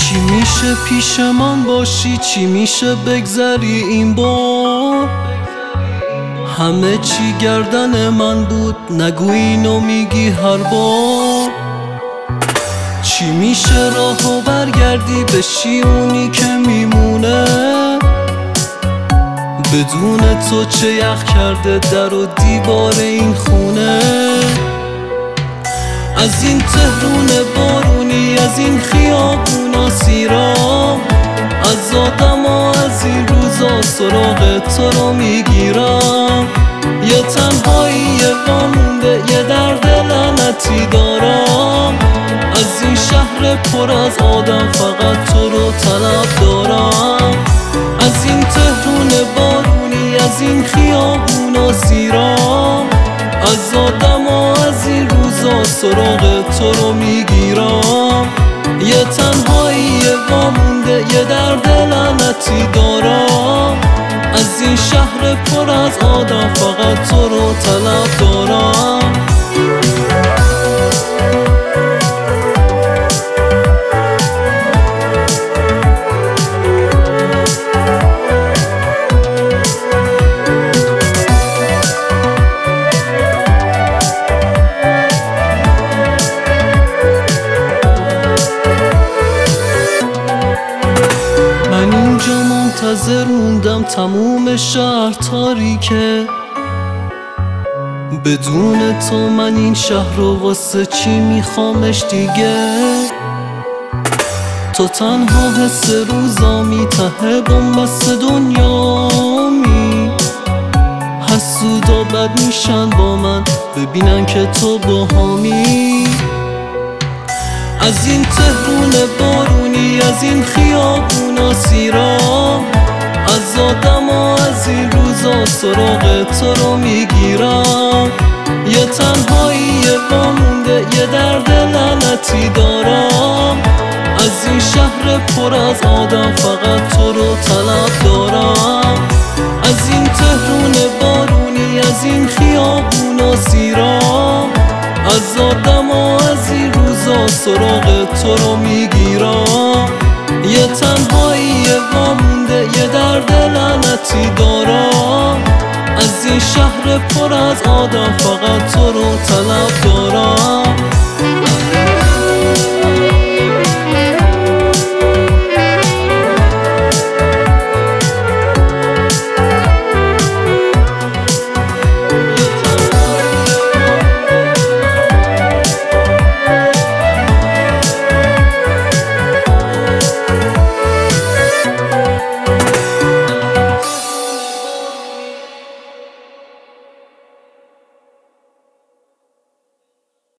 چی میشه پیش من باشی، چی میشه بگذری این بار؟ همه چی گردن من بود، نگو اینو میگی هر بار. چی میشه راهو برگردی بشی اونی که میمونه؟ بدون تو چه یخ کرده در و دیوار این خونه. از این تهرون بارونی، از این خیابونا سیرام، از آدما از این روزا سراغ تو رو میگیرم. یه تنهایی وامونده، یه درد لعنتی دارم. از این شهر پر از آدم فقط تو رو طلب دارم. از این تهرون بارونی، از این خیابونا سیرام، از آدما از این روزا سراغ تو رو میگیرم. یه تنهایی وامونده، یه درد لعنتی دارم. از این شهر پر از آدم فقط تو رو طلب دارم. من اینجا منتظر موندم تموم شهر تاریکه. بدون تو من این شهر رو واسه چی میخوامش دیگه؟ تو تنها حس روزامی، ته بنبست دنیامی. حسودا بد میشن با من ببینن که تو باهامی. از این تهرون بارونی، از این خیابونا سیرام، از آدما از این روزا سراغ تو رو میگیرم. یه تنهایی وامونده، یه درد لعنتی دارم. از این شهر پر از آدم فقط تو رو طلب دارم. از این تهرون بارونی، از این خیابونا سیرام، از آدما از این روزا سراغ تو رو میگیرم. یه تنهایی وامونده، یه درد لعنتی دارم. از این شهر پر از آدم فقط تو رو طلب دارم.